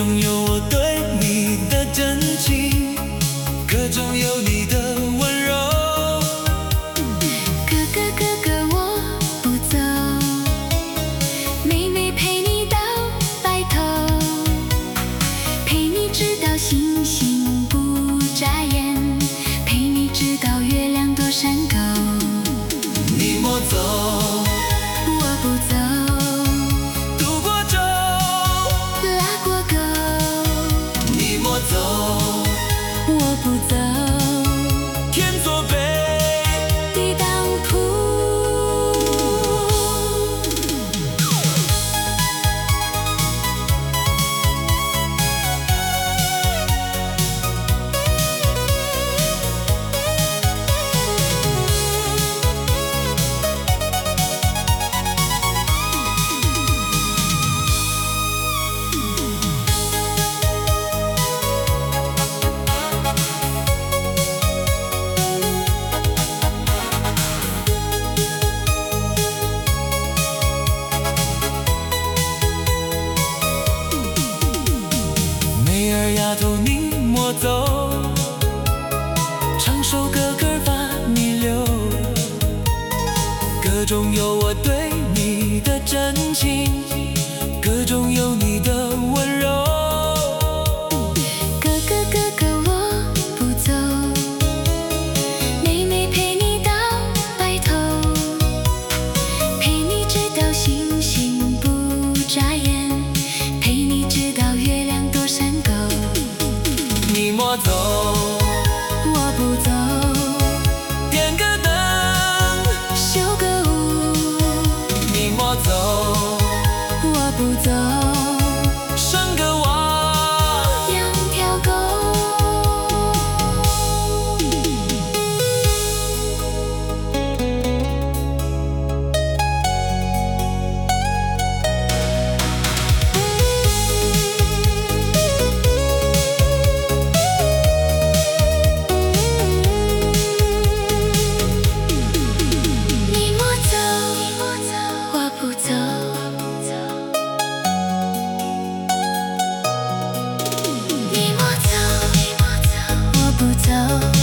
中有我对你的真情，歌中有你的温柔。 哥哥哥哥我不走，妹妹陪你到白头，陪你直到星星不眨眼，陪你直到月亮躲山沟。 你莫走， 我不走， 渡过舟， 拉过沟。 你莫走， 我不走， 天作碑， 地当铺。 妹儿丫头你莫走，唱首歌歌把你留，歌中有我对你的真情，歌中有你的温柔。 哥哥哥哥我不走，妹妹陪你到白头，陪你直到星星不眨眼，陪你直到月亮躲山沟。 你莫走， 我不走， 点个灯， 修个屋。 你莫走， 我不走， 生个娃。 养条狗。你莫走，我不走，你莫走，我不走。